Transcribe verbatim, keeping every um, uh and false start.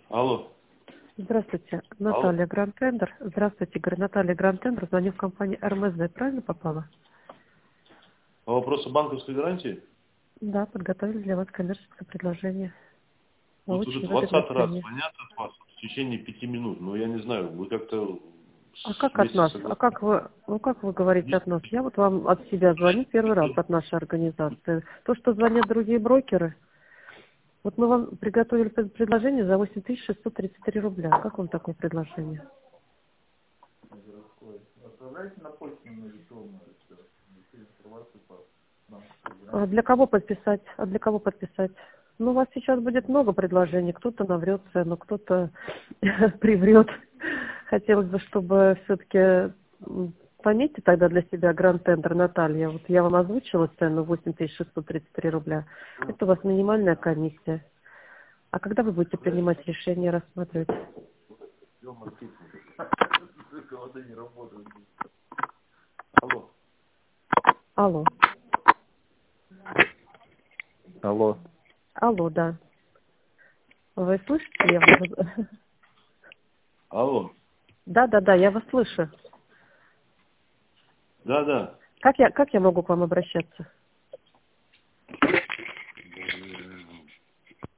Алло. Здравствуйте, Алло. Наталья Гранд-Тендер. Здравствуйте, говорю, Наталья Гранд-Тендер. Звоню в компанию эр эм эс зэ. Правильно попала? По вопросу банковской гарантии? Да, подготовили для вас коммерческое предложение. Вот Очень уже выгодной двадцатый раз цене. звонят от вас в течение пяти минут. Ну, я не знаю, вы как-то А с- как от вместе нас? А согласны. как вы, ну как вы говорите от нас? Я вот вам от себя звоню первый раз от нашей организации. То, что звонят другие брокеры, вот мы вам приготовили пред- предложение за восемь тысяч шестьсот тридцать три рубля. Как вам такое предложение? Отправляйте на почту на электронную все. Информацию по нам. А для кого подписать? А для кого подписать? Ну, у вас сейчас будет много предложений. Кто-то наврет цену, кто-то приврет. Хотелось бы, чтобы все-таки пометьте тогда для себя гранд-тендер, Наталья. Вот я вам озвучила цену восемь тысяч шестьсот тридцать три рубля. Это у вас минимальная комиссия. А когда вы будете принимать решение, рассматривать? Все маркетинг. Голода не работают. Алло. Алло. Алло. Алло, да. Вы слышите? Я вас... Алло. Да, да, да, я вас слышу. Да, да. Как я, как я могу к вам обращаться?